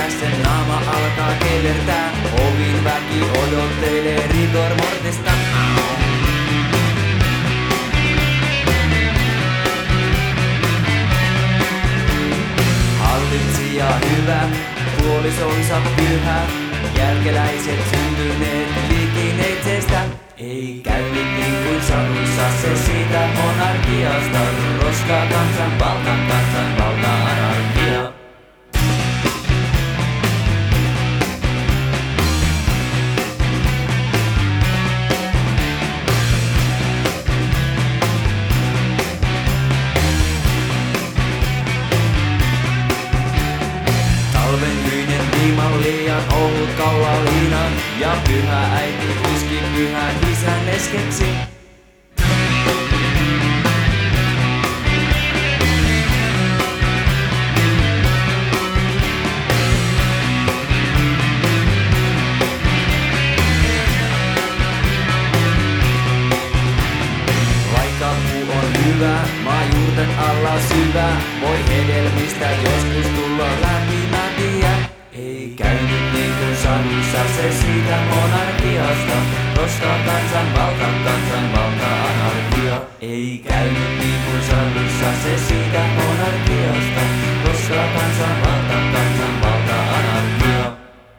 sen naama alkaa kellertää. Ovin väki odottelee rigor mortesta. Hallitsija hyvä, puolisonsa pyhä. Jälkeläiset syntyneet likineitsestä. Ei käynyt niin kuin saduissa, se siitä monarkiasta. Roskaa kansanvalta, anarkia. Talvenhyinen liiman liian ohut kaulaliinan. Ja pyhä äiti yski pyhän isän leskeksi. Vaikka puu on hyvä, maa juurten alla syvä. Voi hedelmistä joskus tulla läpimätiä. Ei käynyt niin kuin saduissa, se siitä monarkiasta. Roskaa kansanvalta, anarkia. Ei käynyt niin kuin saduissa, se siitä monarkiasta. Roskaa kansanvalta, anarkia.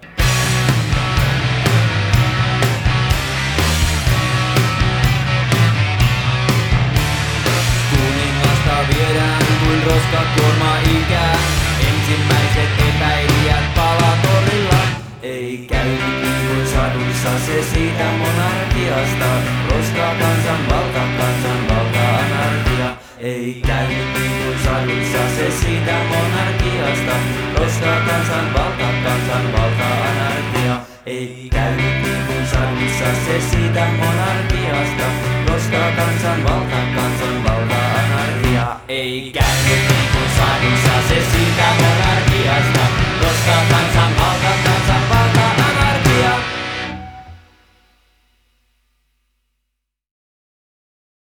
Kuningasta viedään kuin roskakuorma ikää. Ensimmäiset epäilijät palaa torilla. Ei käynyt niin kuin saduissa, se siitä monarkiasta. Roskaa kansanvalta, anarkia. Ei käynyt niin kuin saduissa, se siitä monarkiasta. Roskaa kansanvalta, anarkia. Ei käynyt niin kuin saduissa, se siitä monarkiasta. Roskaa kansanvalta, anarkia. Ei käynyt niin kuin saduissa, se siitä monarkiasta.